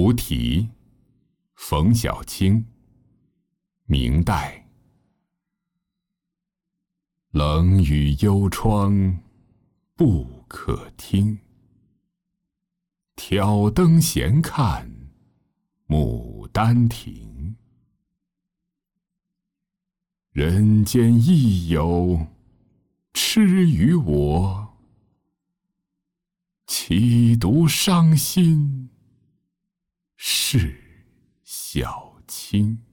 菩提，冯小卿，明代。冷雨幽窗不可听，挑灯闲看牡丹亭。人间亦有痴于我，岂独伤心事小卿。